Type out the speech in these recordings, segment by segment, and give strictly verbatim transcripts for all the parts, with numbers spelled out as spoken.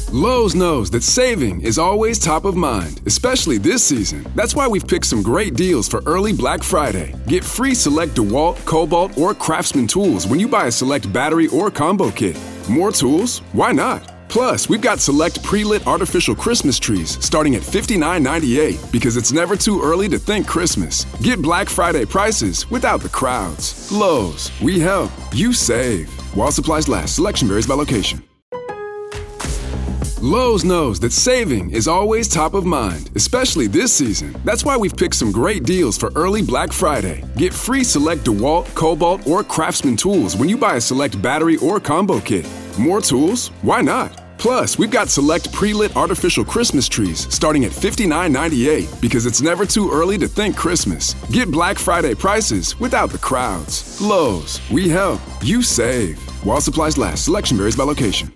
Lowe's knows that saving is always top of mind, especially this season. That's why we've picked some great deals for early Black Friday. Get free select DeWalt, Cobalt, or Craftsman tools when you buy a select battery or combo kit. More tools? Why not? Plus, we've got select pre-lit artificial Christmas trees starting at fifty-nine ninety-eight because it's never too early to think Christmas. Get Black Friday prices without the crowds. Lowe's, we help, you save. While supplies last, selection varies by location. Lowe's knows that saving is always top of mind, especially this season. That's why we've picked some great deals for early Black Friday. Get free select DeWalt, Cobalt, or Craftsman tools when you buy a select battery or combo kit. More tools? Why not? Plus, we've got select pre-lit artificial Christmas trees starting at fifty-nine ninety-eight because it's never too early to think Christmas. Get Black Friday prices without the crowds. Lowe's, we help, you save. While supplies last, selection varies by location.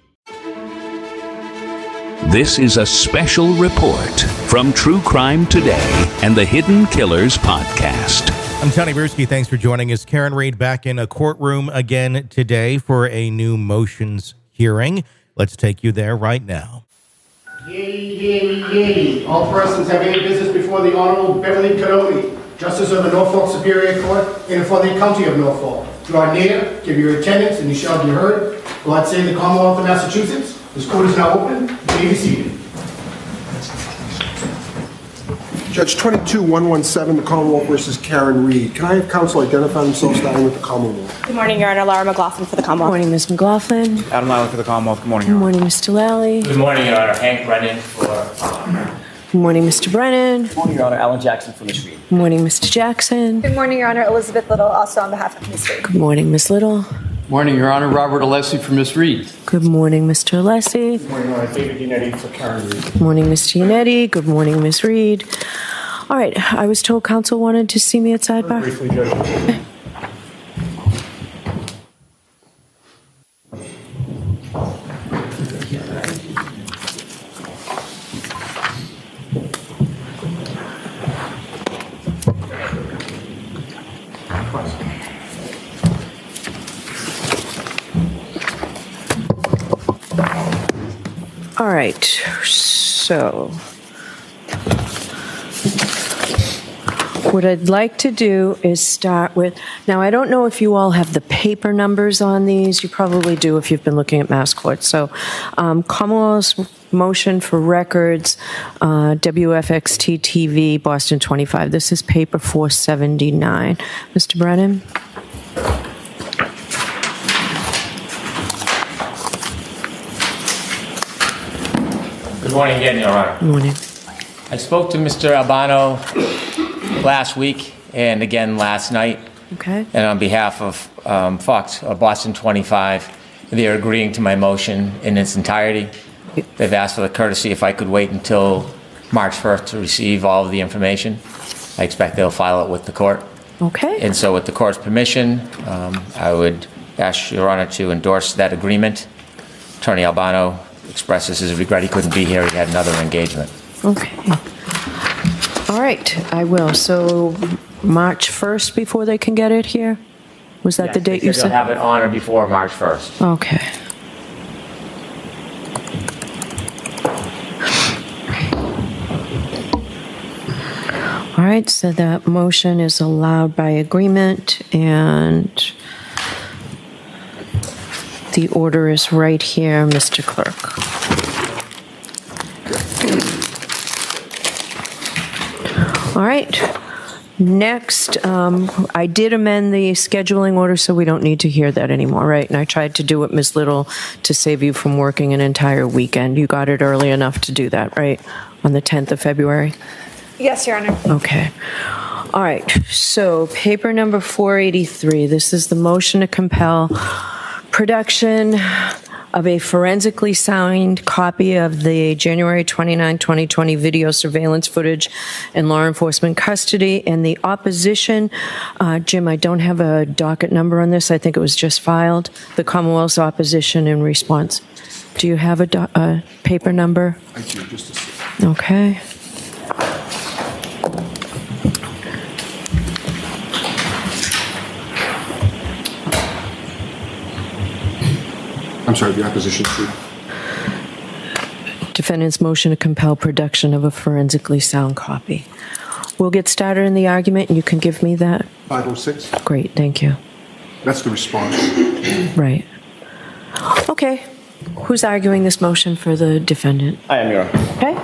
This is a special report from True Crime Today and the Hidden Killers podcast. I'm Tony Bursky. Thanks for joining us. Karen Reed back in a courtroom again today for a new motions hearing. Let's take you there right now. Yay, yay, yay. All persons have any business before the Honorable Beverly Cannoli, Justice of the Norfolk Superior Court, and for the County of Norfolk. Draw near, give your attendance, and you shall be heard. God save the Commonwealth of Massachusetts. This court is now open. You may be seated. Judge twenty-two one one seven, the Commonwealth versus Karen Reed. Can I have counsel identify themselves, starting with the Commonwealth? Good morning, Your Honor. Laura McLaughlin for the Commonwealth. Good morning, Miz McLaughlin. Adam Lally for the Commonwealth. Good morning, Good Your Honor. morning, Mister Lally. Good morning, Your Honor. Hank Brennan for uh, Good morning, Mister Brennan. Good morning, Your Honor. Alan Jackson for Miz Reed. Good morning, Mister Jackson. Good morning, Your Honor. Elizabeth Little, also on behalf of Miz Reed. Good morning, Miz Little. Morning, Your Honor. Robert Alessi for Miz Reed. Good morning, Mister Alessi. Good morning, Your Honor. David Yannetti for Karen Reed. Good morning, Mister Yannetti. Good morning, Miz Reed. All right, I was told counsel wanted to see me at sidebar. Briefly, Judge. Okay. All right, so what I'd like to do is start with, now I don't know if you all have the paper numbers on these. You probably do if you've been looking at Mass Court. So um, Commonwealth's motion for records, uh, W F X T T V, Boston twenty-five. This is paper four seventy-nine. Mister Brennan? Good morning again, Your Honor. Good morning. I spoke to Mister Albano last week and again last night. Okay. And on behalf of um, Fox, uh, Boston twenty-five, they are agreeing to my motion in its entirety. They've asked for the courtesy if I could wait until March first to receive all of the information. I expect they'll file it with the court. Okay. And so with the court's permission, um, I would ask Your Honor to endorse that agreement. Attorney Albano expresses his regret he couldn't be here. He had another engagement. Okay. All right, I will. So March first before they can get it here? Was that Yes, the date they you said said? they'll have it on or before March first. Okay. All right, so that motion is allowed by agreement, and the order is right here, Mister Clerk. All right. Next, um, I did amend the scheduling order, so we don't need to hear that anymore, right? And I tried to do it, Miz Little, to save you from working an entire weekend. You got it early enough to do that, right? On the tenth of February? Yes, Your Honor. Okay. All right. So paper number four eighty-three. This is the motion to compel production of a forensically signed copy of the January twenty-ninth, twenty twenty video surveillance footage in law enforcement custody. And the opposition, uh, Jim, I don't have a docket number on this. I think it was just filed. The Commonwealth's opposition in response. Do you have a, do- a paper number? I do, just a second. Okay. I'm sorry, the opposition to? defendant's motion to compel production of a forensically sound copy. We'll get started in the argument, and you can give me that. five oh six. Great, thank you. That's the response. Right. Okay. Who's arguing this motion for the defendant? I am, Your Honor. Okay.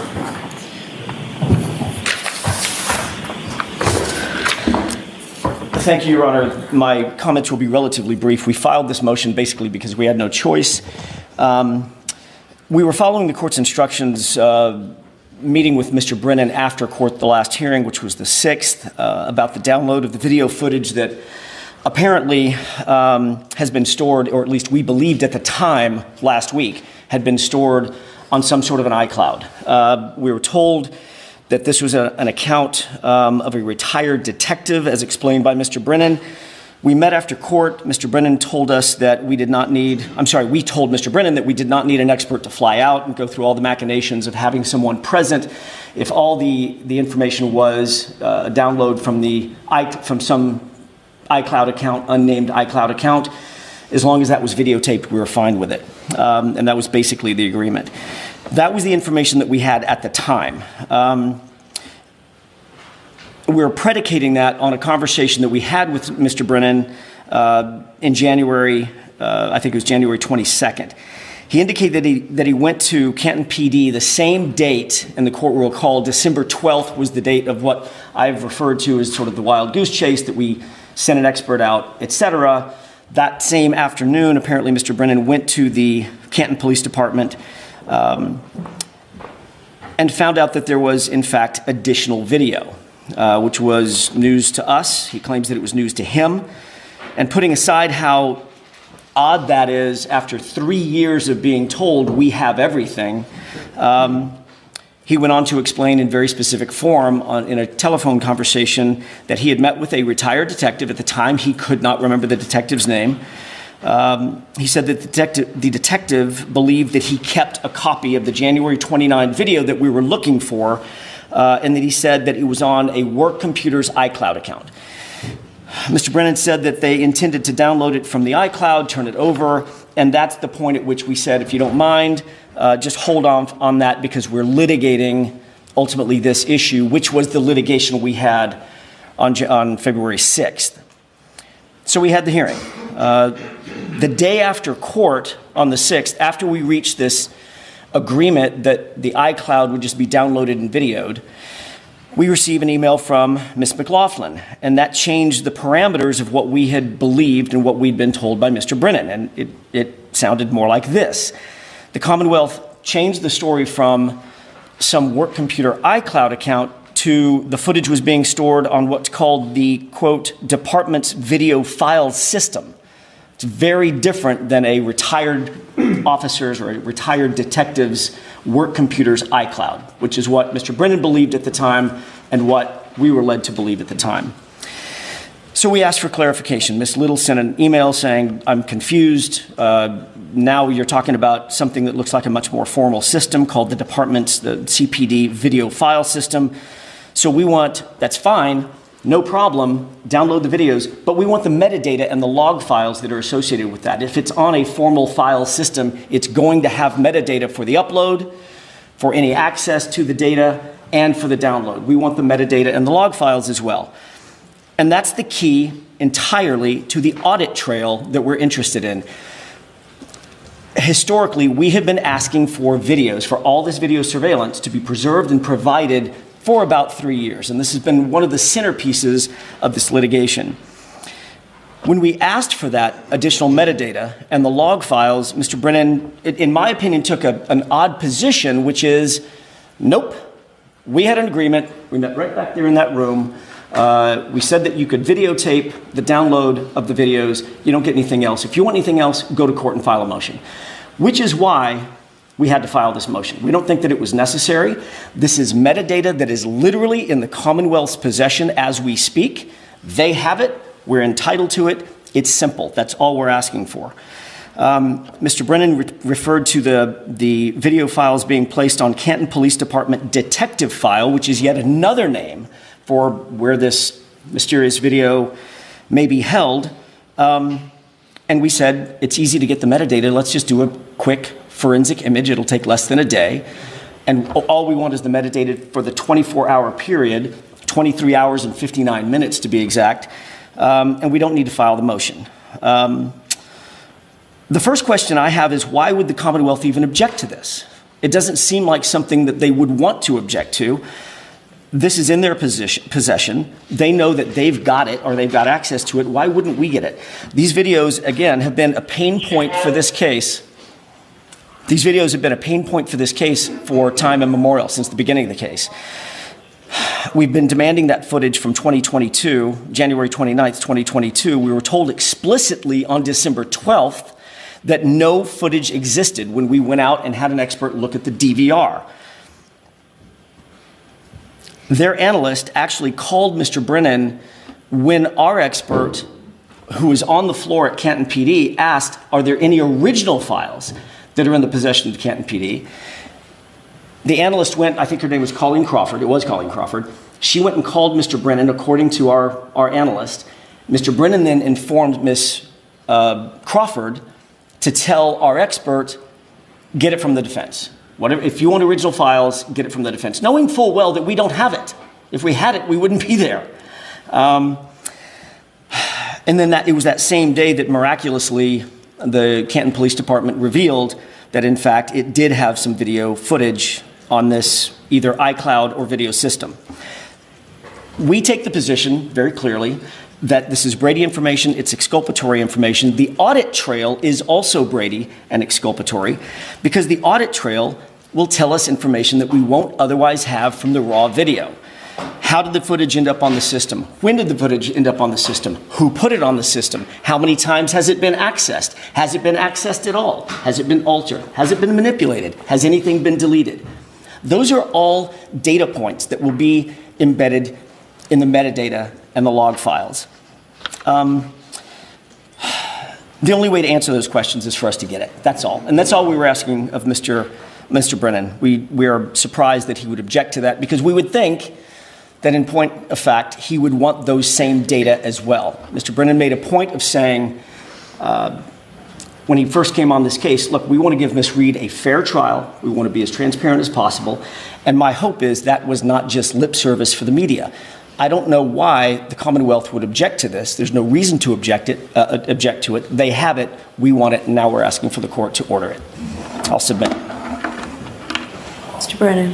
Thank you, Your Honor. My comments will be relatively brief. We filed this motion basically because we had no choice. Um, we were following the court's instructions, uh, meeting with Mister Brennan after court the last hearing, which was the sixth, uh, about the download of the video footage that apparently um, has been stored, or at least we believed at the time last week, had been stored on some sort of an iCloud. Uh, we were told that this was a, an account um, of a retired detective, as explained by Mister Brennan. We met after court. Mister Brennan told us that we did not need, I'm sorry, we told Mister Brennan that we did not need an expert to fly out and go through all the machinations of having someone present if all the, the information was uh, a download from, the, from some iCloud account, unnamed iCloud account. As long as that was videotaped, we were fine with it. Um, and that was basically the agreement. That was the information that we had at the time. Um, we were predicating that on a conversation that we had with Mister Brennan uh, in January, uh, I think it was January twenty-second. He indicated that he, that he went to Canton P D the same date, and the court will recall December twelfth was the date of what I've referred to as sort of the wild goose chase, that we sent an expert out, et cetera. That same afternoon, apparently Mister Brennan went to the Canton Police Department um, and found out that there was, in fact, additional video, uh, which was news to us. He claims that it was news to him. And putting aside how odd that is, after three years of being told we have everything, um, he went on to explain in very specific form on, in a telephone conversation that he had met with a retired detective. At the time, he could not remember the detective's name. Um, he said that the detective, the detective believed that he kept a copy of the January twenty-ninth video that we were looking for, uh, and that he said that it was on a work computer's iCloud account. Mister Brennan said that they intended to download it from the iCloud, turn it over, and that's the point at which we said, if you don't mind, uh, just hold on on that, because we're litigating ultimately this issue, which was the litigation we had on, on February sixth. So we had the hearing. Uh, the day after court on the sixth, after we reached this agreement that the iCloud would just be downloaded and videoed, we received an email from Miz McLaughlin, and that changed the parameters of what we had believed and what we'd been told by Mister Brennan, and it, it sounded more like this. The Commonwealth changed the story from some work computer iCloud account to the footage was being stored on what's called the, quote, department's video file system. It's very different than a retired officer's or a retired detective's work computer's iCloud, which is what Mister Brennan believed at the time and what we were led to believe at the time. So we asked for clarification. Miz Little sent an email saying, I'm confused. Uh, now you're talking about something that looks like a much more formal system called the department's, the C P D video file system. So we want, that's fine, no problem, download the videos, but we want the metadata and the log files that are associated with that. If it's on a formal file system, it's going to have metadata for the upload, for any access to the data, and for the download. We want the metadata and the log files as well. And that's the key entirely to the audit trail that we're interested in. Historically, we have been asking for videos, for all this video surveillance to be preserved and provided for about three years, and this has been one of the centerpieces of this litigation. When we asked for that additional metadata and the log files, Mister Brennan, in my opinion, took a, an odd position, which is, nope, we had an agreement, we met right back there in that room, uh, we said that you could videotape the download of the videos, you don't get anything else. If you want anything else, go to court and file a motion, which is why we had to file this motion. We don't think that it was necessary. This is metadata that is literally in the Commonwealth's possession as we speak. They have it. We're entitled to it. It's simple. That's all we're asking for. Um, Mister Brennan re referred to the, the video files being placed on Canton Police Department detective file, which is yet another name for where this mysterious video may be held. Um, and we said, it's easy to get the metadata. Let's just do a quick forensic image. It'll take less than a day. And all we want is the metadata for the twenty-four hour period, twenty-three hours and fifty-nine minutes to be exact. Um, and we don't need to file the motion. Um, the first question I have is, why would the Commonwealth even object to this? It doesn't seem like something that they would want to object to. This is in their position, possession. They know that they've got it or they've got access to it. Why wouldn't we get it? These videos, again, have been a pain point for this case. These videos have been a pain point for this case for time immemorial, since the beginning of the case. We've been demanding that footage from twenty twenty-two, January twenty-ninth, twenty twenty-two. We were told explicitly on December twelfth that no footage existed when we went out and had an expert look at the D V R. Their analyst actually called Mister Brennan when our expert, who was on the floor at Canton P D, asked, are there any original files that are in the possession of the Canton P D? The analyst went, I think her name was Colleen Crawford, it was Colleen Crawford. She went and called Mister Brennan, according to our, our analyst. Mister Brennan then informed Miz Uh, Crawford to tell our expert, get it from the defense. Whatever, if you want original files, get it from the defense, knowing full well that we don't have it. If we had it, we wouldn't be there. Um, and then that, it was that same day that miraculously the Canton Police Department revealed that, in fact, it did have some video footage on this either iCloud or video system. We take the position very clearly that this is Brady information, it's exculpatory information. The audit trail is also Brady and exculpatory, because the audit trail will tell us information that we won't otherwise have from the raw video. How did the footage end up on the system? When did the footage end up on the system? Who put it on the system? How many times has it been accessed? Has it been accessed at all? Has it been altered? Has it been manipulated? Has anything been deleted? Those are all data points that will be embedded in the metadata and the log files. Um, the only way to answer those questions is for us to get it. That's all. And that's all we were asking of Mister Mister Brennan. We, we are surprised that he would object to that, because we would think that in point of fact, he would want those same data as well. Mister Brennan made a point of saying, uh, when he first came on this case, look, we want to give Miz Reed a fair trial. We want to be as transparent as possible. And my hope is that was not just lip service for the media. I don't know why the Commonwealth would object to this. There's no reason to object it, uh, object to it. They have it, we want it, and now we're asking for the court to order it. I'll submit. Mister Brennan.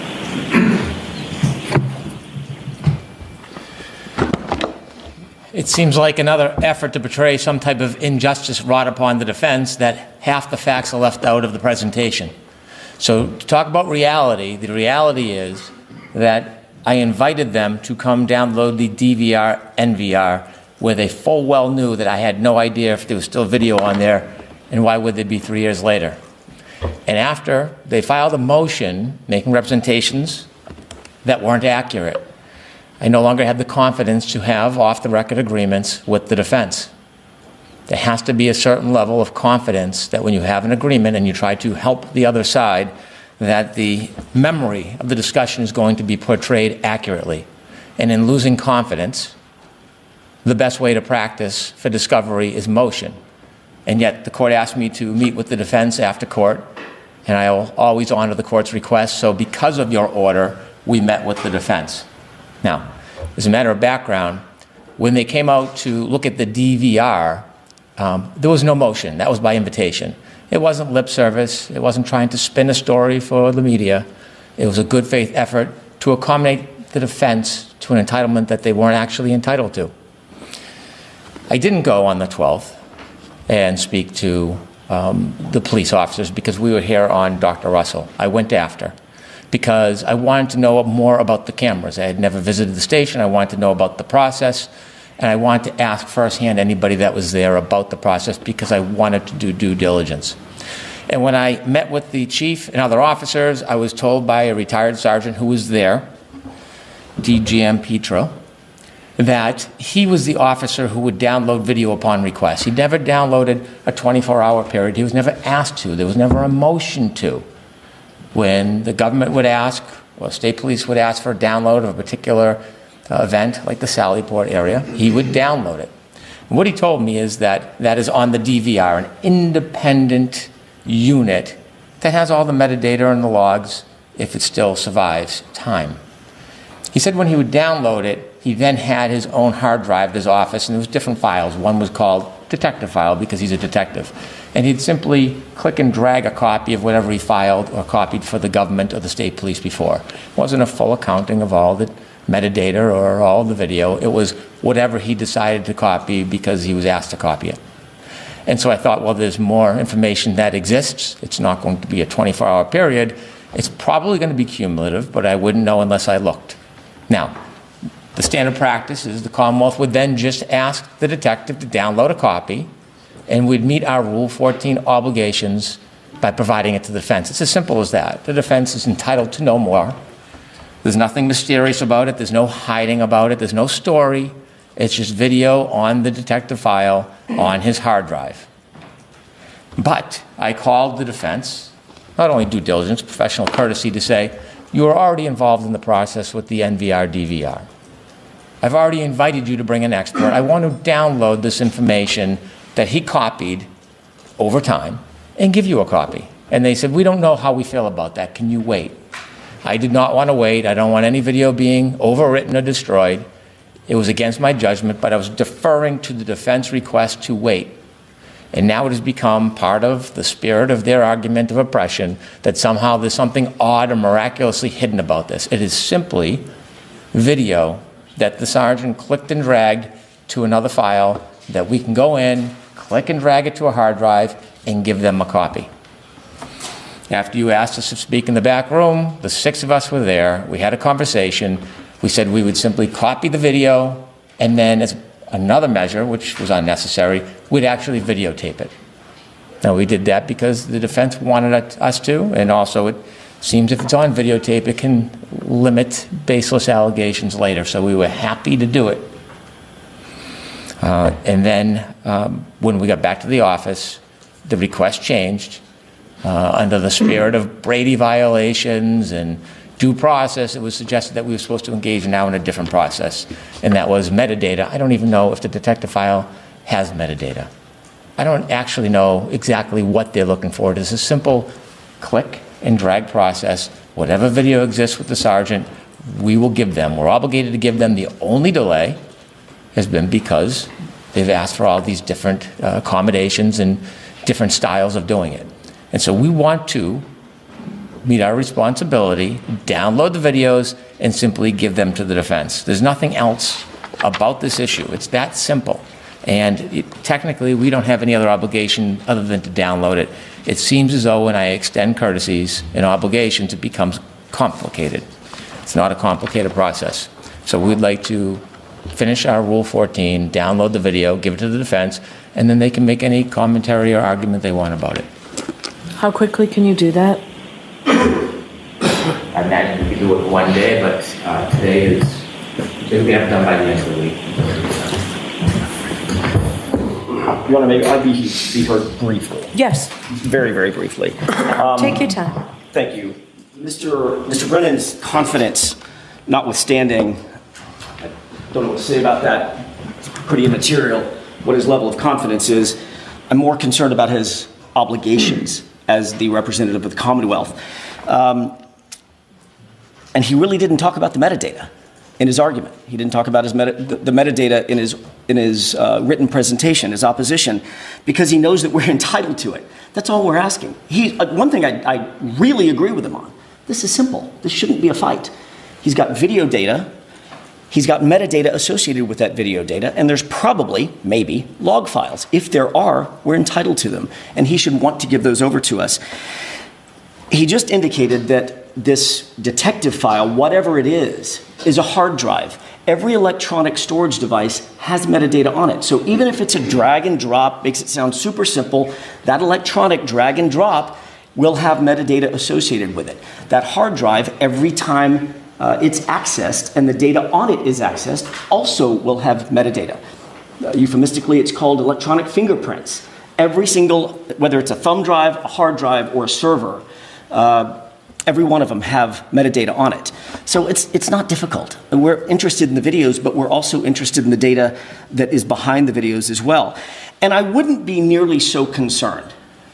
It seems like another effort to portray some type of injustice wrought upon the defense, that half the facts are left out of the presentation. So to talk about reality, the reality is that I invited them to come download the D V R N V R, where they full well knew that I had no idea if there was still video on there, and why would they be three years later. And after they filed a motion making representations that weren't accurate, I no longer had the confidence to have off-the-record agreements with the defense. There has to be a certain level of confidence that when you have an agreement and you try to help the other side, that the memory of the discussion is going to be portrayed accurately. And in losing confidence, the best way to practice for discovery is motion. And yet the court asked me to meet with the defense after court, and I will always honor the court's request. So because of your order, we met with the defense. Now, as a matter of background, when they came out to look at the D V R, um, there was no motion. That was by invitation. It wasn't lip service. It wasn't trying to spin a story for the media. It was a good faith effort to accommodate the defense to an entitlement that they weren't actually entitled to. I didn't go on the twelfth and speak to um, the police officers because we were here on Doctor Russell. I went after because I wanted to know more about the cameras. I had never visited the station. I wanted to know about the process. And I wanted to ask firsthand anybody that was there about the process because I wanted to do due diligence. And when I met with the chief and other officers, I was told by a retired sergeant who was there, D G M Petro, that he was the officer who would download video upon request. He never downloaded a twenty-four hour period. He was never asked to. There was never a motion to. When the government would ask, or state police would ask for a download of a particular Uh, event like the Sallyport area, he would download it. And what he told me is that that is on the D V R, an independent unit that has all the metadata and the logs if it still survives time. He said when he would download it, he then had his own hard drive at his office, and there was different files. One was called detective file because he's a detective. And he'd simply click and drag a copy of whatever he filed or copied for the government or the state police before. It wasn't a full accounting of all the metadata or all the video. It was whatever he decided to copy because he was asked to copy it. And so I thought, well, there's more information that exists. It's not going to be a twenty-four hour period. It's probably going to be cumulative, but I wouldn't know unless I looked. Now, the standard practice is the Commonwealth would then just ask the detective to download a copy, and we'd meet our Rule fourteen obligations by providing it to the defense. It's as simple as that. The defense is entitled to know more. There's nothing mysterious about it. There's no hiding about it. There's no story. It's just video on the detective file on his hard drive. But I called the defense, not only due diligence, professional courtesy, to say, you are already involved in the process with the N V R D V R. I've already invited you to bring an expert. I want to download this information that he copied over time and give you a copy. And they said, we don't know how we feel about that. Can you wait? I did not want to wait. I don't want any video being overwritten or destroyed. It was against my judgment, but I was deferring to the defense request to wait. And now it has become part of the spirit of their argument of oppression that somehow there's something odd or miraculously hidden about this. It is simply video that the sergeant clicked and dragged to another file that we can go in, click and drag it to a hard drive, and give them a copy. After you asked us to speak in the back room, the six of us were there. We had a conversation. We said we would simply copy the video, and then as another measure, which was unnecessary, we'd actually videotape it. Now, we did that because the defense wanted us to, and also it seems if it's on videotape, it can limit baseless allegations later, so we were happy to do it. Uh, and then um, when we got back to the office, the request changed. Uh, under the spirit of Brady violations and due process, it was suggested that we were supposed to engage now in a different process, and that was metadata. I don't even know if the detective file has metadata. I don't actually know exactly what they're looking for. It is a simple click and drag process. Whatever video exists with the sergeant, we will give them. We're obligated to give them. The only delay has been because they've asked for all these different uh, accommodations and different styles of doing it. And so we want to meet our responsibility, download the videos, and simply give them to the defense. There's nothing else about this issue. It's that simple. And it, technically, we don't have any other obligation other than to download it. It seems as though when I extend courtesies and obligations, it becomes complicated. It's not a complicated process. So we'd like to finish our Rule fourteen, download the video, give it to the defense, and then they can make any commentary or argument they want about it. How quickly can you do that? I imagine we could do it in one day, but uh, today is, it'll be done by the end of the week. You want to make, I'll be, be heard briefly. Yes. Very, very briefly. Um, Take your time. Thank you. Mister Mister Brennan's confidence notwithstanding, I don't know what to say about that. It's pretty immaterial what his level of confidence is. I'm more concerned about his obligations as the representative of the Commonwealth. Um, and he really didn't talk about the metadata in his argument. He didn't talk about his meta, the, the metadata in his, in his uh, written presentation, his opposition, because he knows that we're entitled to it. That's all we're asking. He, uh, one thing I, I really agree with him on, this is simple. This shouldn't be a fight. He's got video data. He's got metadata associated with that video data, and there's probably, maybe, log files. If there are, we're entitled to them, and he should want to give those over to us. He just indicated that this detective file, whatever it is, is a hard drive. Every electronic storage device has metadata on it. So even if it's a drag and drop, makes it sound super simple, that electronic drag and drop will have metadata associated with it. That hard drive, every time Uh, it's accessed and the data on it is accessed, also will have metadata. Uh, euphemistically, it's called electronic fingerprints. Every single, whether it's a thumb drive, a hard drive, or a server, uh, every one of them have metadata on it. So it's, it's not difficult. And we're interested in the videos, but we're also interested in the data that is behind the videos as well. And I wouldn't be nearly so concerned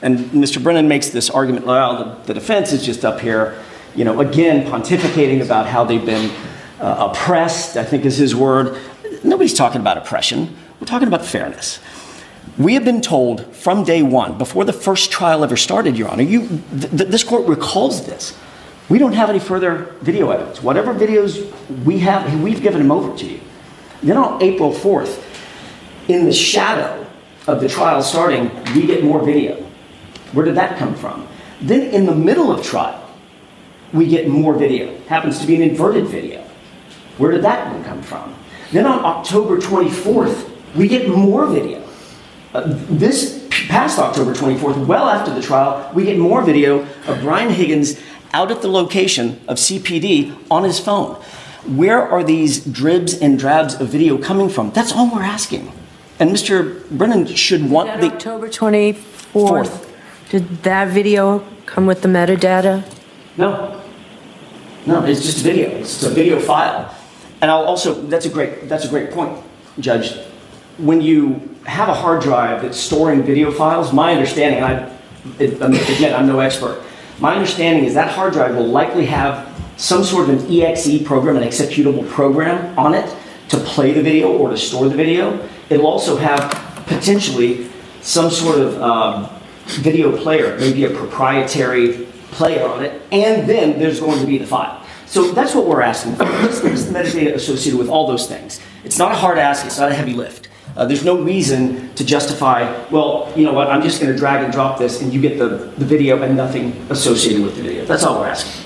And Mister Brennan makes this argument, well, the, the defense is just up here, you know, again, pontificating about how they've been uh, oppressed, I think is his word. Nobody's talking about oppression. We're talking about fairness. We have been told from day one, before the first trial ever started, Your Honor, you, th- th- this court recalls this. We don't have any further video evidence. Whatever videos we have, we've given them over to you. Then on April fourth, in the shadow of the trial starting, we get more video. Where did that come from? Then in the middle of trial, we get more video. Happens to be an inverted video. Where did that one come from? Then on October twenty-fourth, we get more video. Uh, this past October twenty-fourth, well after the trial, we get more video of Brian Higgins out at the location of C P D on his phone. Where are these dribs and drabs of video coming from? That's all we're asking. And Mister Brennan should want that the... October twenty-fourth, did that video come with the metadata? No. No, it's just video. It's a video file. And I'll also, that's a great, that's a great point, Judge. When you have a hard drive that's storing video files, my understanding, and I, it, again, I'm no expert, my understanding is that hard drive will likely have some sort of an E X E program, an executable program on it to play the video or to store the video. It'll also have potentially some sort of um, video player, maybe a proprietary player on it, and then there's going to be the file. So that's what we're asking for. Let's give us the metadata associated with all those things. It's not a hard ask, it's not a heavy lift. Uh, there's no reason to justify, well, you know what, I'm just going to drag and drop this and you get the, the video and nothing associated with the video. That's all we're asking.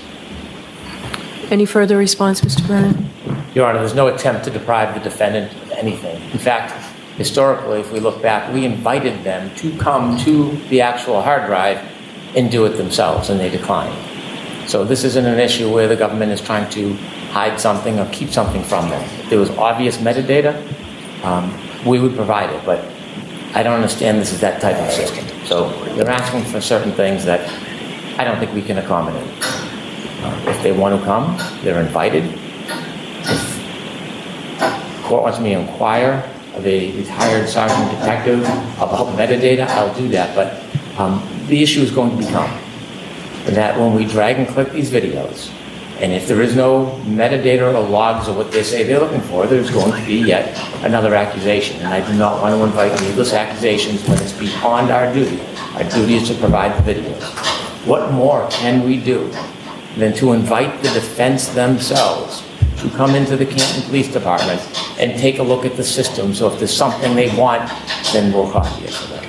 Any further response, Mister Brennan? Your Honor, there's no attempt to deprive the defendant of anything. In fact, historically, if we look back, we invited them to come to the actual hard drive and do it themselves, and they declined. So this isn't an issue where the government is trying to hide something or keep something from them. If there was obvious metadata, um, we would provide it, but I don't understand this is that type of system. So they're asking for certain things that I don't think we can accommodate. Uh, if they want to come, they're invited. If the court wants me to inquire of a retired sergeant detective about metadata, I'll do that, but um, the issue is going to become that when we drag and click these videos, and if there is no metadata or logs of what they say they're looking for, there's going to be yet another accusation. And I do not want to invite needless accusations when it's beyond our duty. Our duty is to provide the videos. What more can we do than to invite the defense themselves to come into the Canton Police Department and take a look at the system, so if there's something they want, then we'll copy it for them.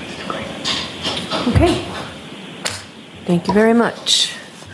Okay. Thank you very much.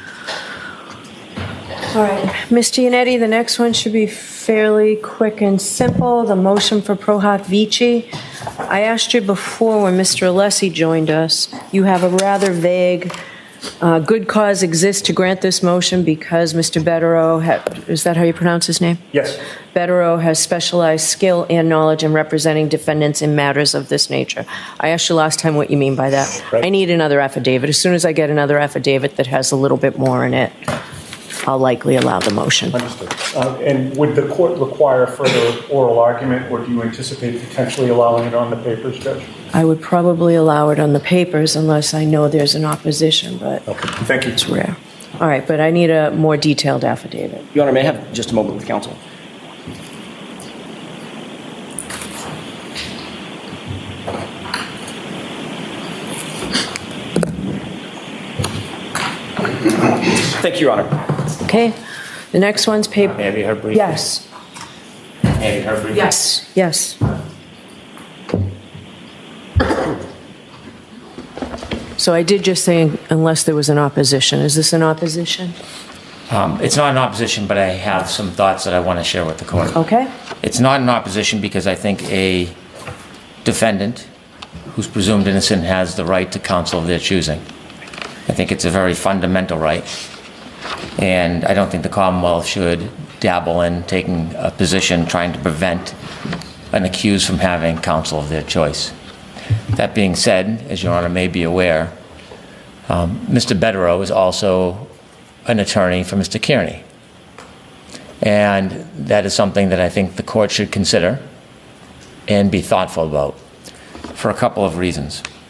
All right, Mister Yannetti, the next one should be fairly quick and simple. The motion for Pro Hoc Vici. I asked you before when Mister Alessi joined us, you have a rather vague uh, good cause exists to grant this motion because Mister Betterow, ha- is that how you pronounce his name? Yes. Betterow has specialized skill and knowledge in representing defendants in matters of this nature. I asked you last time what you mean by that. Right. I need another affidavit. As soon as I get another affidavit that has a little bit more in it, I'll likely allow the motion. Understood. Uh, and would the court require further oral argument, or do you anticipate potentially allowing it on the papers, Judge? I would probably allow it on the papers unless I know there's an opposition, but okay. Thank you. It's rare. All right, but I need a more detailed affidavit. Your Honor, may I have just a moment with counsel? Thank you, Your Honor. Okay. The next one's paper. May I be heard briefly? Yes. May I be heard briefly? Yes. Yes. So I did just say unless there was an opposition. Is this an opposition? Um, it's not an opposition, but I have some thoughts that I want to share with the court. Okay. It's not an opposition because I think a defendant who's presumed innocent has the right to counsel of their choosing. I think it's a very fundamental right. And I don't think the Commonwealth should dabble in taking a position trying to prevent an accused from having counsel of their choice. That being said, as Your Honor may be aware, um, Mister Betterow is also an attorney for Mister Kearney. And that is something that I think the court should consider and be thoughtful about for a couple of reasons.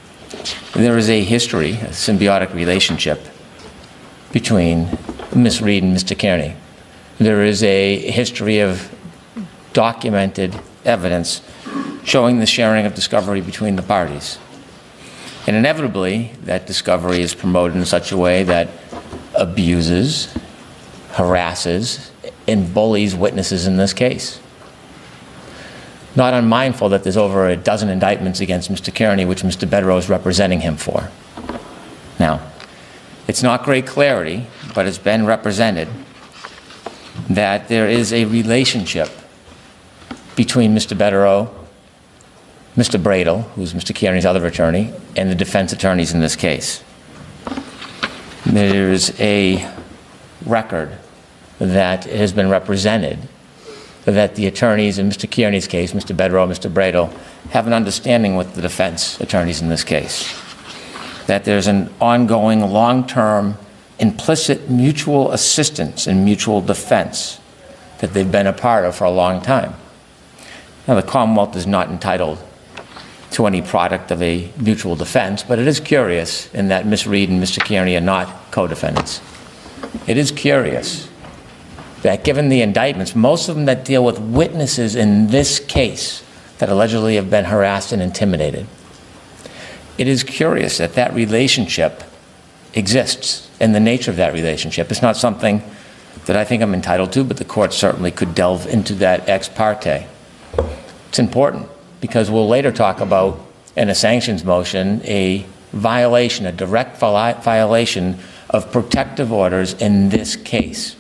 There is a history, a symbiotic relationship between Miz Reed and Mister Kearney. There is a history of documented evidence showing the sharing of discovery between the parties. And inevitably, that discovery is promoted in such a way that abuses, harasses, and bullies witnesses in this case. Not unmindful that there's over a dozen indictments against Mister Kearney, which Mister Bedero is representing him for. Now, it's not great clarity, but it's been represented that there is a relationship between Mister Bedero, Mister Bradel, who's Mister Kearney's other attorney, and the defense attorneys in this case. There's a record that has been represented that the attorneys in Mister Kearney's case, Mister Bedero, Mister Bradel, have an understanding with the defense attorneys in this case. That there's an ongoing, long-term, implicit mutual assistance and mutual defense that they've been a part of for a long time. Now, the Commonwealth is not entitled to any product of a mutual defense, but it is curious in that Miz Reed and Mister Kearney are not co-defendants. It is curious that given the indictments, most of them that deal with witnesses in this case that allegedly have been harassed and intimidated, it is curious that that relationship exists, and the nature of that relationship. It's not something that I think I'm entitled to, but the court certainly could delve into that ex parte. It's important because we'll later talk about, in a sanctions motion, a violation, a direct violation of protective orders in this case.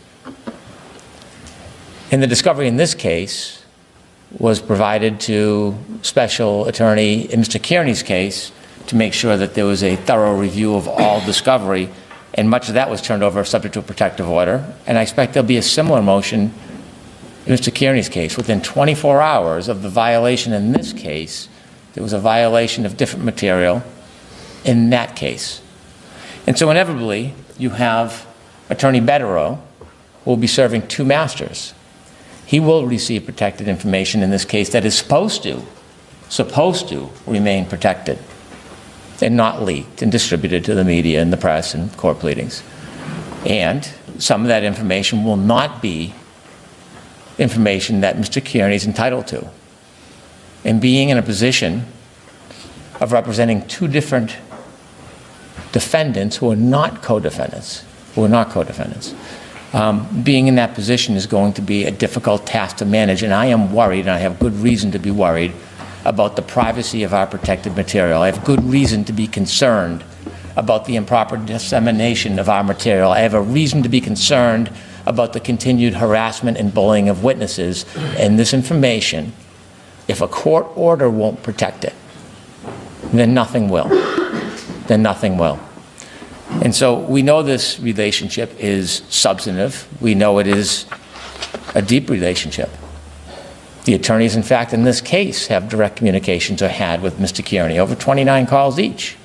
And the discovery in this case was provided to Special Attorney in Mister Kearney's case to make sure that there was a thorough review of all discovery, and much of that was turned over subject to a protective order. And I expect there'll be a similar motion in Mister Kearney's case. Within twenty-four hours of the violation in this case, there was a violation of different material in that case. And so inevitably, you have Attorney Bedero, who will be serving two masters. He will receive protected information in this case that is supposed to, supposed to remain protected and not leaked and distributed to the media and the press and court pleadings. And some of that information will not be information that Mister Kearney is entitled to. And being in a position of representing two different defendants who are not co-defendants, who are not co-defendants, um, being in that position is going to be a difficult task to manage, and I am worried, and I have good reason to be worried, about the privacy of our protected material. I have good reason to be concerned about the improper dissemination of our material. I have a reason to be concerned about the continued harassment and bullying of witnesses, and this information, if a court order won't protect it, then nothing will. Then nothing will. And so we know this relationship is substantive. We know it is a deep relationship. The attorneys, in fact, in this case, have direct communications or had with Mister Kearney, over twenty-nine calls each.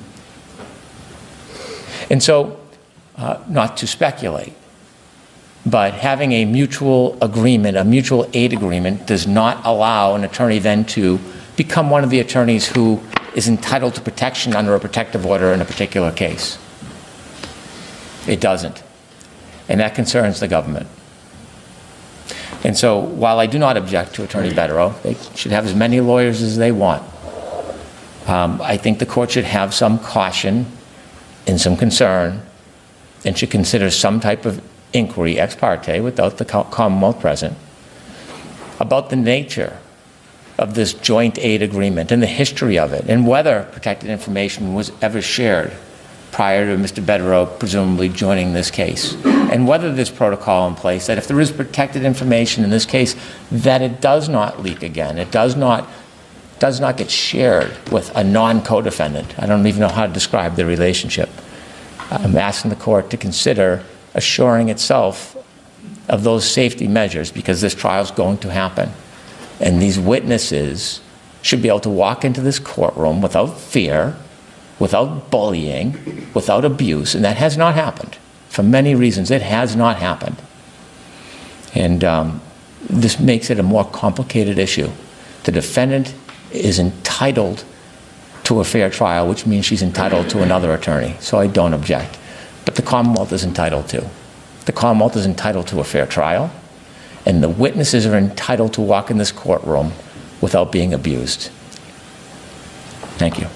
And so, uh, not to speculate, but having a mutual agreement, a mutual aid agreement, does not allow an attorney then to become one of the attorneys who is entitled to protection under a protective order in a particular case. It doesn't. And that concerns the government. And so, while I do not object to Attorney Bedero, they should have as many lawyers as they want. Um, I think the court should have some caution and some concern and should consider some type of inquiry ex parte without the Commonwealth present about the nature of this joint aid agreement and the history of it and whether protected information was ever shared prior to Mister Bedero presumably joining this case, and whether there's protocol in place that if there is protected information in this case, that it does not leak again, it does not does not get shared with a non-co-defendant. I don't even know how to describe the relationship. I'm asking the court to consider assuring itself of those safety measures because this trial is going to happen. And these witnesses should be able to walk into this courtroom without fear, without bullying, without abuse, and that has not happened. For many reasons, it has not happened. And um, this makes it a more complicated issue. The defendant is entitled to a fair trial, which means she's entitled to another attorney. So I don't object. But the Commonwealth is entitled to. The Commonwealth is entitled to a fair trial, and the witnesses are entitled to walk in this courtroom without being abused. Thank you.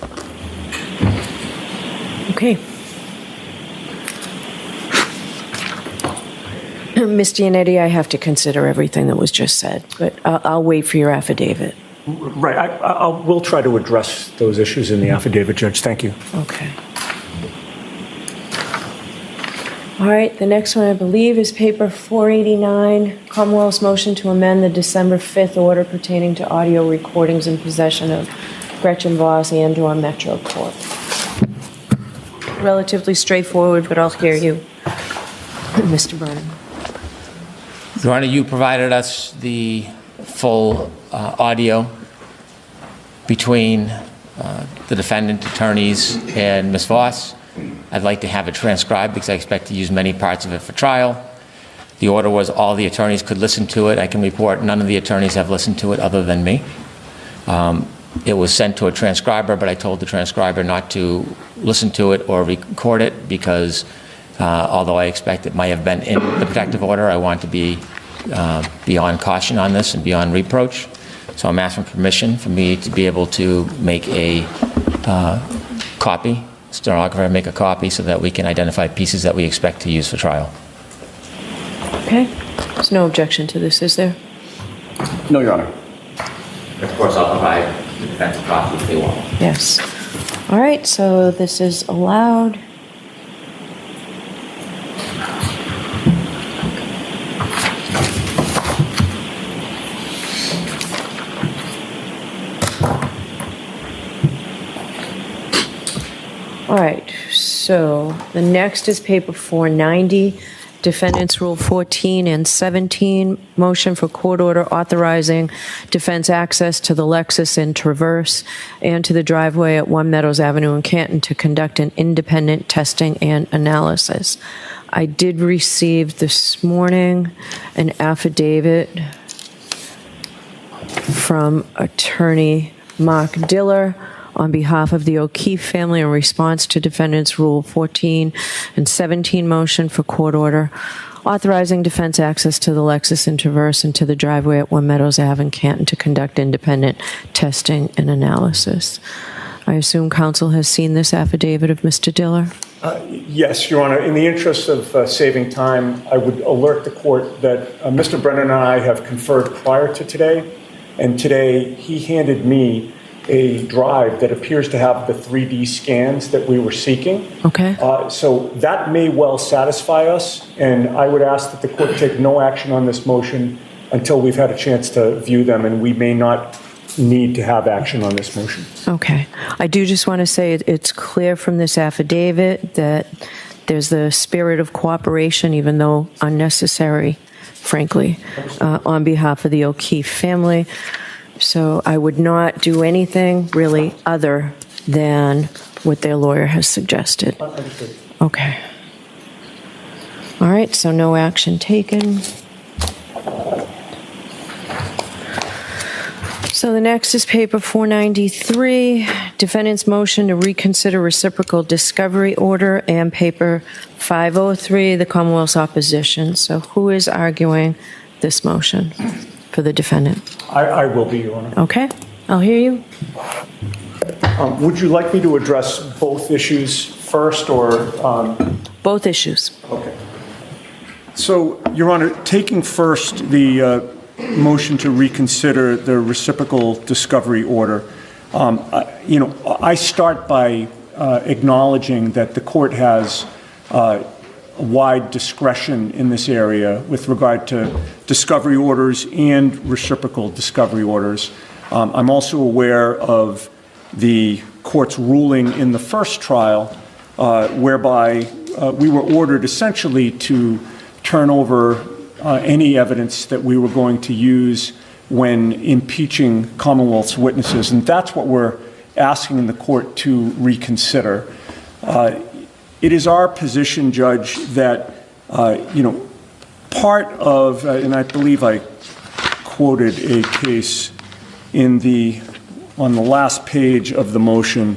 Okay. Miz Giannetti, I have to consider everything that was just said, but I'll, I'll wait for your affidavit. Right. I, I will try to address those issues in the affidavit, Judge. Thank you. Okay. All right, the next one, I believe, is paper four eighty-nine, Commonwealth's motion to amend the December fifth order pertaining to audio recordings in possession of Gretchen Voss and/or Metro Corp. Relatively straightforward, but I'll hear you, Mister Burnham. Your Honor, you provided us the full uh, audio between uh, the defendant attorneys and Miz Voss. I'd like to have it transcribed because I expect to use many parts of it for trial. The order was all the attorneys could listen to it. I can report none of the attorneys have listened to it other than me. Um, it was sent to a transcriber, but I told the transcriber not to listen to it or record it because uh, although I expect it might have been in the protective order, I want to be uh, beyond caution on this and beyond reproach. So I'm asking permission for me to be able to make a uh, copy, stenographer make a copy so that we can identify pieces that we expect to use for trial. Okay. There's no objection to this, is there? No, Your Honor. Of course, I'll provide the defense a copy if they want. Yes. All right, so this is allowed. All right, so the next is paper four ninety, Defendants Rule fourteen and seventeen, motion for court order authorizing defense access to the Lexus in Traverse and to the driveway at One Meadows Avenue in Canton to conduct an independent testing and analysis. I did receive this morning an affidavit from attorney Mark Diller on behalf of the O'Keefe family in response to Defendants Rule fourteen and seventeen motion for court order authorizing defense access to the Lexus in Traverse and to the driveway at One Meadows Ave in Canton to conduct independent testing and analysis. I assume counsel has seen this affidavit of Mister Diller? Uh, yes, Your Honor. In the interest of uh, saving time, I would alert the court that uh, Mister Brennan and I have conferred prior to today, and today he handed me a drive that appears to have the three D scans that we were seeking. Okay. Uh, so that may well satisfy us, and I would ask that the court take no action on this motion until we've had a chance to view them, and we may not need to have action on this motion. Okay. I do just want to say it's clear from this affidavit that there's the spirit of cooperation, even though unnecessary, frankly, uh, on behalf of the O'Keefe family. So I would not do anything really other than what their lawyer has suggested. Okay. All right, so no action taken. So the next is paper four ninety-three, defendant's motion to reconsider reciprocal discovery order, and paper five oh three, the Commonwealth's opposition. So who is arguing this motion for the defendant? I, I will be, Your Honor. Okay, I'll hear you. Um, would you like me to address both issues first, or? Um... Both issues. Okay. So, Your Honor, taking first the uh, motion to reconsider the reciprocal discovery order, um, I, you know, I start by uh, acknowledging that the court has uh, wide discretion in this area with regard to discovery orders and reciprocal discovery orders. Um, I'm also aware of the court's ruling in the first trial uh, whereby uh, we were ordered essentially to turn over uh, any evidence that we were going to use when impeaching Commonwealth's witnesses, and that's what we're asking the court to reconsider. Uh, It is our position, Judge, that, uh, you know, part of, uh, and I believe I quoted a case in the on the last page of the motion,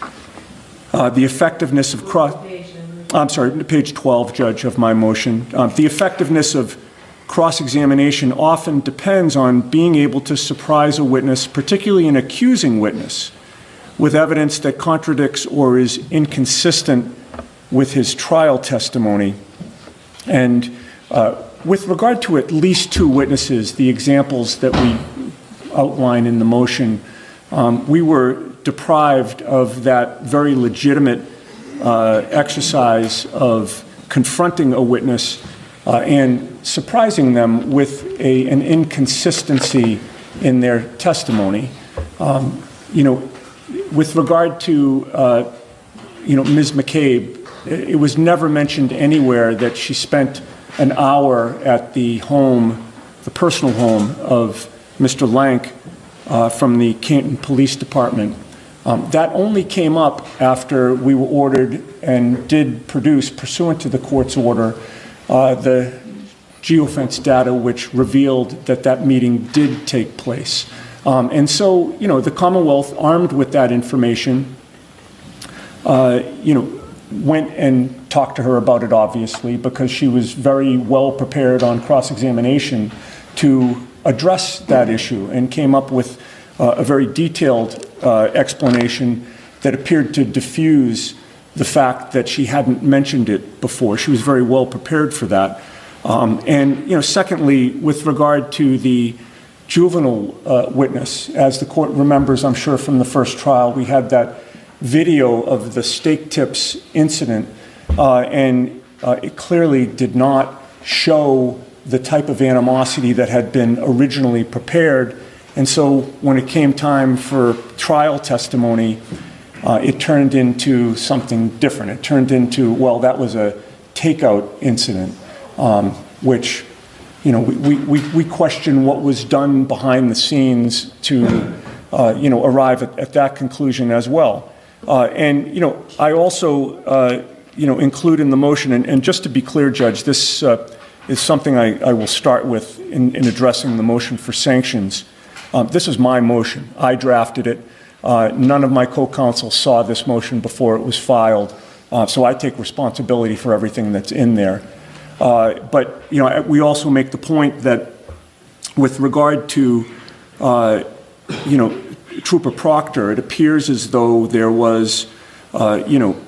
uh, the effectiveness of cross... I'm sorry, page twelve, Judge, of my motion. Uh, the effectiveness of cross-examination often depends on being able to surprise a witness, particularly an accusing witness, with evidence that contradicts or is inconsistent with his trial testimony. And uh, with regard to at least two witnesses, the examples that we outline in the motion, um, we were deprived of that very legitimate uh, exercise of confronting a witness uh, and surprising them with a, an inconsistency in their testimony. Um, you know, with regard to, uh, you know, Miz McCabe, it was never mentioned anywhere that she spent an hour at the home, the personal home of Mister Lank uh, from the Canton Police Department. Um, that only came up after we were ordered and did produce, pursuant to the court's order, uh, the geofence data which revealed that that meeting did take place. Um, and so, you know, the Commonwealth, armed with that information, uh, you know, went and talked to her about it, obviously, because she was very well prepared on cross-examination to address that issue and came up with uh, a very detailed uh, explanation that appeared to diffuse the fact that she hadn't mentioned it before. She was very well prepared for that. Um, and, you know, secondly, with regard to the juvenile uh, witness, as the court remembers, I'm sure, from the first trial, we had that video of the steak tips incident, uh, and uh, it clearly did not show the type of animosity that had been originally prepared. And so when it came time for trial testimony, uh, it turned into something different. It turned into, well, that was a takeout incident, um, which, you know, we, we, we question what was done behind the scenes to, uh, you know, arrive at, at that conclusion as well. Uh, and, you know, I also, uh, you know, include in the motion, and, and just to be clear, Judge, this uh, is something I, I will start with in, in addressing the motion for sanctions. Um, this is my motion. I drafted it. Uh, none of my co-counsel saw this motion before it was filed, uh, so I take responsibility for everything that's in there. Uh, but, you know, we also make the point that with regard to, uh, you know, Trooper Proctor, it appears as though there was, uh, you know,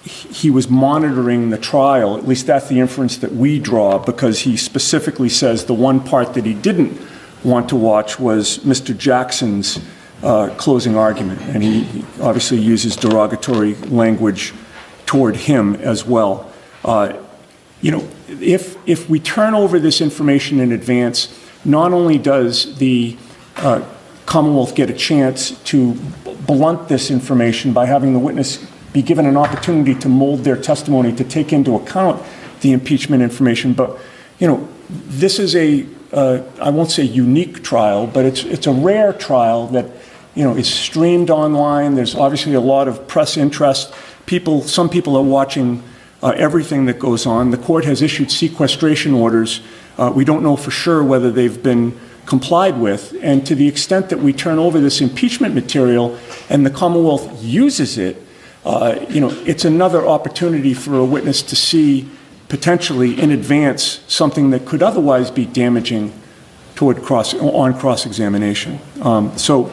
he was monitoring the trial. At least that's the inference that we draw, because he specifically says the one part that he didn't want to watch was Mister Jackson's uh, closing argument, and he, he obviously uses derogatory language toward him as well. Uh, you know, if if we turn over this information in advance, not only does the uh, Commonwealth get a chance to blunt this information by having the witness be given an opportunity to mold their testimony to take into account the impeachment information, but, you know, this is a, uh, I won't say unique trial, but it's, it's a rare trial that, you know, is streamed online. There's obviously a lot of press interest. People, some people are watching uh, everything that goes on. The court has issued sequestration orders. Uh, we don't know for sure whether they've been complied with, and to the extent that we turn over this impeachment material and the Commonwealth uses it, uh, you know, it's another opportunity for a witness to see potentially in advance something that could otherwise be damaging toward cross on cross-examination. Um, so,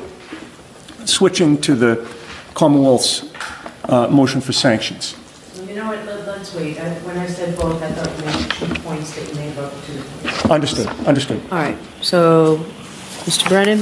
switching to the Commonwealth's uh, motion for sanctions. You know what? Let's wait. I, when I said both, I thought you made two points that you made about the two points. Understood. Understood. All right. So, Mister Brennan.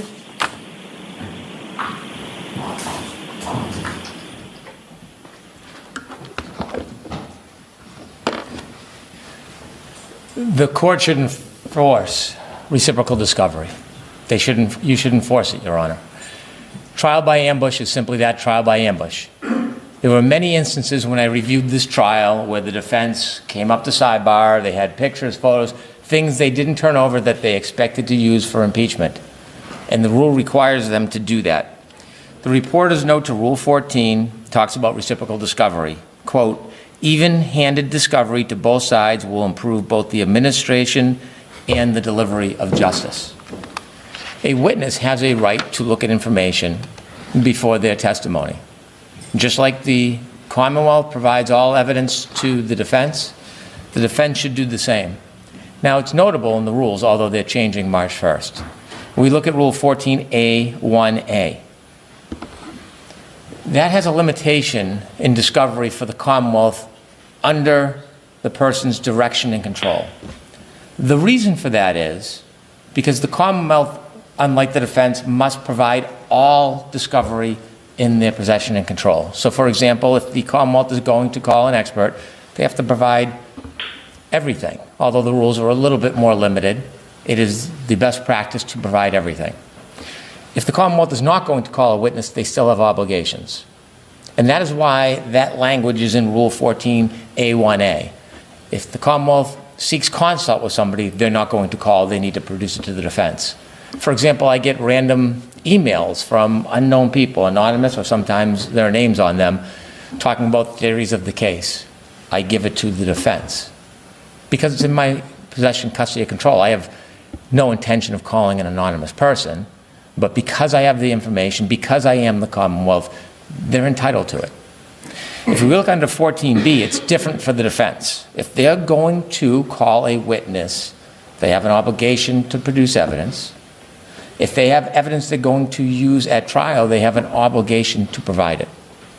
The court should enforce reciprocal discovery. They shouldn't. You should enforce it, Your Honor. Trial by ambush is simply that, trial by ambush. There were many instances when I reviewed this trial where the defense came up to sidebar, they had pictures, photos, things they didn't turn over that they expected to use for impeachment. And the rule requires them to do that. The reporter's note to Rule fourteen talks about reciprocal discovery. Quote, even-handed discovery to both sides will improve both the administration and the delivery of justice. A witness has a right to look at information before their testimony. Just like the Commonwealth provides all evidence to the defense, the defense should do the same. Now, it's notable in the rules, although they're changing March first. We look at Rule fourteen A one A. That has a limitation in discovery for the Commonwealth under the person's direction and control. The reason for that is because the Commonwealth, unlike the defense, must provide all discovery in their possession and control. So, for example, if the Commonwealth is going to call an expert, they have to provide everything. Although the rules are a little bit more limited, it is the best practice to provide everything. If the Commonwealth is not going to call a witness, they still have obligations. And that is why that language is in Rule fourteen A one A. If the Commonwealth seeks consult with somebody, they're not going to call, they need to produce it to the defense. For example, I get random emails from unknown people, anonymous, or sometimes there are names on them, talking about theories of the case. I give it to the defense. Because it's in my possession, custody, or control. I have no intention of calling an anonymous person, but because I have the information, because I am the Commonwealth, they're entitled to it. If we look under fourteen B, it's different for the defense. If they're going to call a witness, they have an obligation to produce evidence. If they have evidence they're going to use at trial, they have an obligation to provide it.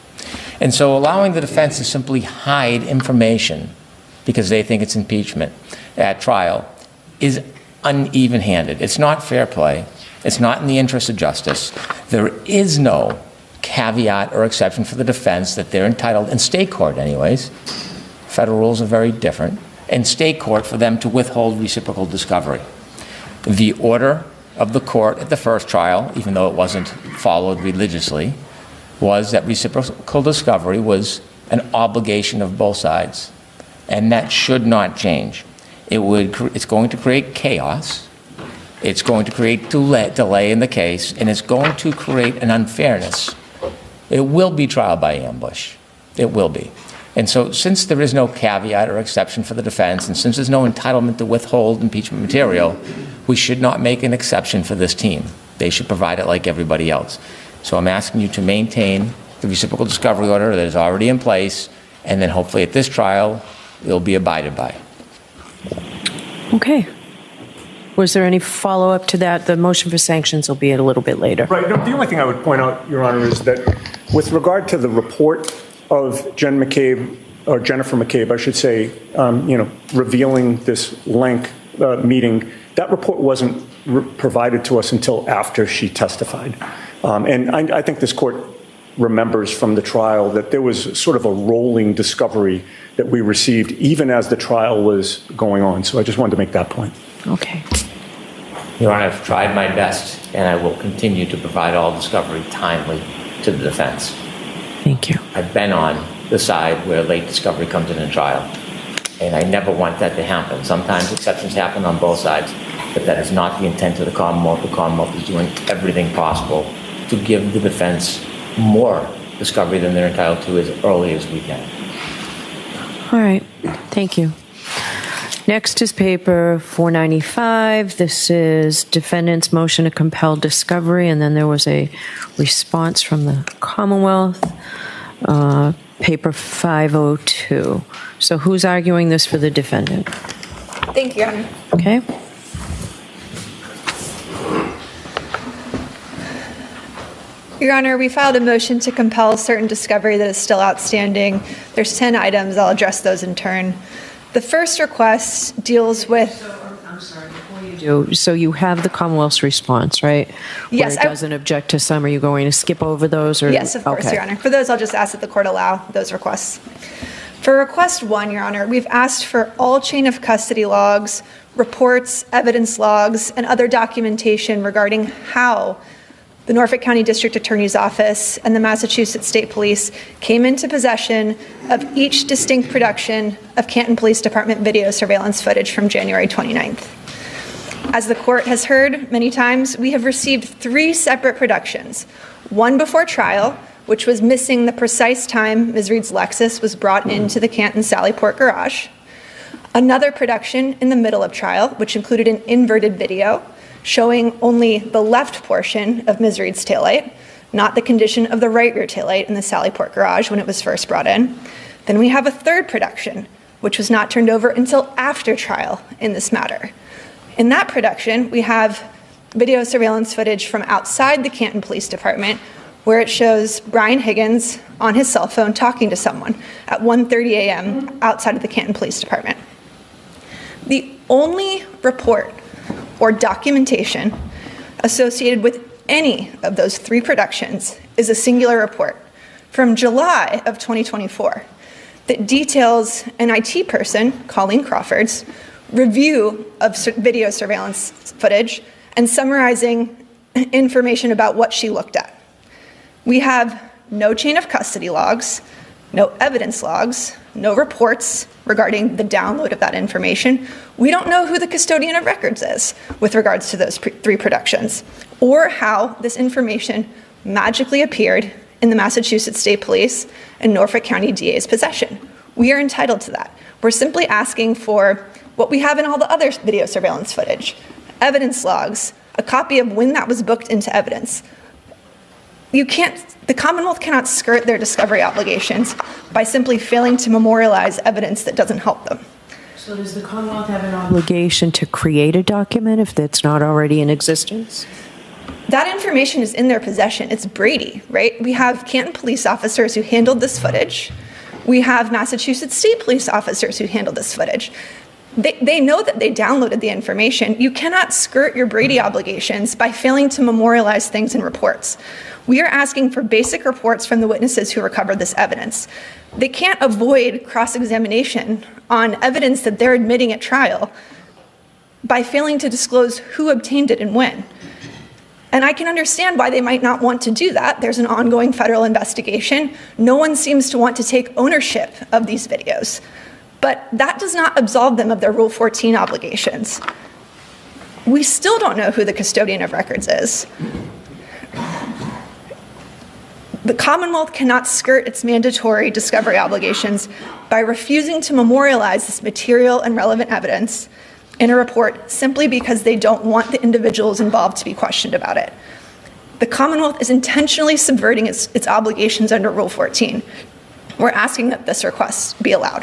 And so allowing the defense to simply hide information because they think it's impeachment at trial is uneven-handed. It's not fair play. It's not in the interest of justice. There is no caveat or exception for the defense that they're entitled, in state court anyways, federal rules are very different, in state court for them to withhold reciprocal discovery. The order of the court at the first trial, even though it wasn't followed religiously, was that reciprocal discovery was an obligation of both sides, and that should not change. It would, it's going to create chaos, it's going to create delay, delay in the case, and it's going to create an unfairness. It will be trial by ambush. It will be. And so since there is no caveat or exception for the defense, and since there's no entitlement to withhold impeachment material, we should not make an exception for this team. They should provide it like everybody else. So I'm asking you to maintain the reciprocal discovery order that is already in place, and then hopefully at this trial, it'll be abided by. Okay. Was there any follow-up to that? The motion for sanctions will be a little bit later. Right. No, the only thing I would point out, Your Honor, is that with regard to the report of Jen McCabe, or Jennifer McCabe, I should say, um, you know, revealing this Lenk uh, meeting, that report wasn't re- provided to us until after she testified. Um, and I, I think this court remembers from the trial that there was sort of a rolling discovery that we received even as the trial was going on. So I just wanted to make that point. Okay. Your Honor, I've tried my best, and I will continue to provide all discovery timely to the defense. Thank you. I've been on the side where late discovery comes in a trial, and I never want that to happen. Sometimes exceptions happen on both sides, but that is not the intent of the Commonwealth. The Commonwealth is doing everything possible to give the defense more discovery than they're entitled to as early as we can. All right. Thank you. Next is paper four ninety-five. This is defendant's motion to compel discovery, and then there was a response from the Commonwealth. Uh, paper five oh two. So who's arguing this for the defendant? Thank you, Your Honor. Okay. Your Honor, we filed a motion to compel certain discovery that is still outstanding. There's ten items. I'll address those in turn. The first request deals with... So, I'm sorry, before you do, so you have the Commonwealth's response, right? Yes. Where it doesn't object to some. Are you going to skip over those? Or? Yes, of course, okay. Your Honor. For those, I'll just ask that the court allow those requests. For request one, Your Honor, we've asked for all chain of custody logs, reports, evidence logs, and other documentation regarding how the Norfolk County District Attorney's Office and the Massachusetts State Police came into possession of each distinct production of Canton Police Department video surveillance footage from January twenty-ninth. As the court has heard many times, we have received three separate productions. One before trial, which was missing the precise time Miz Reed's Lexus was brought into the Canton Sallyport garage. Another production in the middle of trial, which included an inverted video showing only the left portion of Miz Reed's taillight not the condition of the right rear taillight in the Sallyport garage when it was first brought in. Then we have a third production, which was not turned over until after trial in this matter. In that production, we have video surveillance footage from outside the Canton Police Department where it shows Brian Higgins on his cell phone talking to someone at one thirty a.m. outside of the Canton Police Department. The only report or documentation associated with any of those three productions is a singular report from July of twenty twenty-four that details an I T person, Colleen Crawford's, review of video surveillance footage and summarizing information about what she looked at. We have no chain of custody logs, no evidence logs, no reports regarding the download of that information. We don't know who the custodian of records is with regards to those pre- three productions, or how this information magically appeared in the Massachusetts State Police and Norfolk County D A's possession. We are entitled to that. We're simply asking for what we have in all the other video surveillance footage, evidence logs, a copy of when that was booked into evidence. You can't, the Commonwealth cannot skirt their discovery obligations by simply failing to memorialize evidence that doesn't help them. So does the Commonwealth have an obligation to create a document if that's not already in existence? That information is in their possession. It's Brady, right? We have Canton police officers who handled this footage. We have Massachusetts State Police officers who handled this footage. They, they know that they downloaded the information. You cannot skirt your Brady obligations by failing to memorialize things in reports. We are asking for basic reports from the witnesses who recovered this evidence. They can't avoid cross-examination on evidence that they're admitting at trial by failing to disclose who obtained it and when. And I can understand why they might not want to do that. There's an ongoing federal investigation. No one seems to want to take ownership of these videos. But that does not absolve them of their Rule fourteen obligations. We still don't know who the custodian of records is. The Commonwealth cannot skirt its mandatory discovery obligations by refusing to memorialize this material and relevant evidence in a report simply because they don't want the individuals involved to be questioned about it. The Commonwealth is intentionally subverting its, its obligations under Rule fourteen. We're asking that this request be allowed.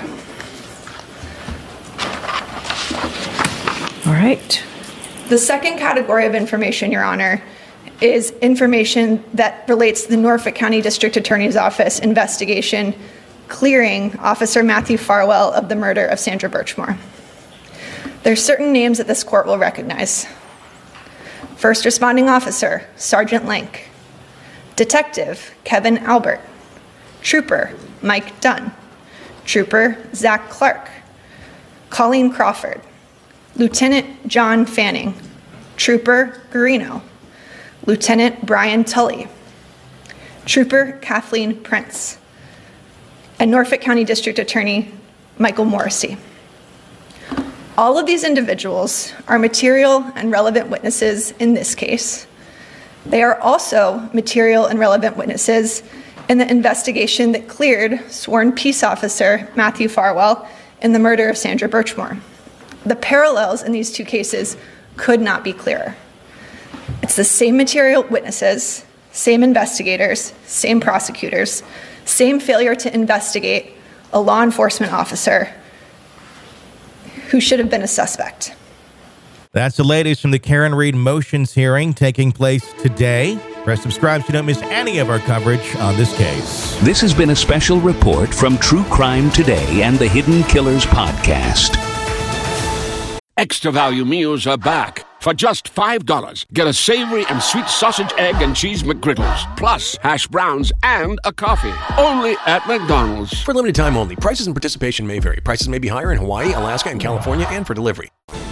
All right. The second category of information, Your Honor, is information that relates to the Norfolk County District Attorney's Office investigation clearing Officer Matthew Farwell of the murder of Sandra Birchmore. There are certain names that this court will recognize. First responding officer, Sergeant Lank. Detective, Kevin Albert. Trooper, Mike Dunn. Trooper, Zach Clark. Colleen Crawford. Lieutenant John Fanning. Trooper, Garino. Lieutenant Brian Tully. Trooper, Kathleen Prince. And Norfolk County District Attorney, Michael Morrissey. All of these individuals are material and relevant witnesses in this case. They are also material and relevant witnesses in the investigation that cleared sworn peace officer Matthew Farwell in the murder of Sandra Birchmore. The parallels in these two cases could not be clearer. It's the same material witnesses, same investigators, same prosecutors, same failure to investigate a law enforcement officer who should have been a suspect. That's the latest from the Karen Read motions hearing taking place today. Press subscribe so you don't miss any of our coverage on this case. This has been a special report from True Crime Today and the Hidden Killers podcast. Extra value meals are back. For just five dollars, get a savory and sweet sausage, egg, and cheese McGriddles, plus hash browns and a coffee. Only at McDonald's. For limited time only. Prices and participation may vary. Prices may be higher in Hawaii, Alaska, and California, and for delivery.